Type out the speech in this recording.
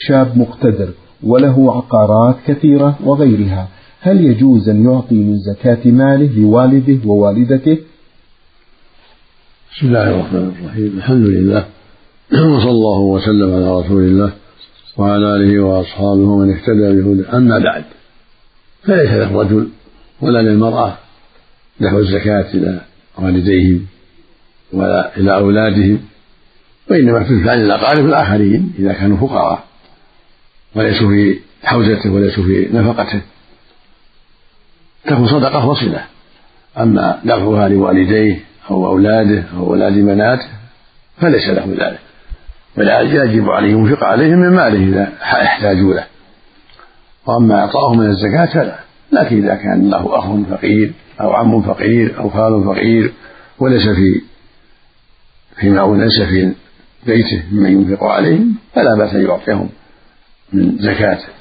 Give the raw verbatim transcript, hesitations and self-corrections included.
شاب مقتدر وله عقارات كثيرة وغيرها، هل يجوز أن يعطي من زكاة ماله لوالده ووالدته؟ بسم الله الرحمن الرحيم، الحمد لله وصلى الله وسلم على رسول الله وعلى آله وأصحابه ومن اهتدى بهداه. أما بعد، فليس للرجل ولا للمرأة دفع الزكاة إلى والديهم ولا إلى أولادهم، وإنما تدفع للأقارب الآخرين إذا كانوا فقراء وليسوا في حوزته وليسوا في نفقته، تكون صدقة وصلة. أما دفعها لوالديه أو أولاده أو أولاد بناته فليس له ذلك، بل يجب عليه ينفق عليهم من ماله إذا احتاجوا له. وأما إعطاؤهم من الزكاة فلا، لكن إذا كان له أخ فقير أو عم فقير أو خال فقير وليس في فيما وليس في بيته ممن ينفق عليهم فلا بأس أن يعطيهم من زكاته.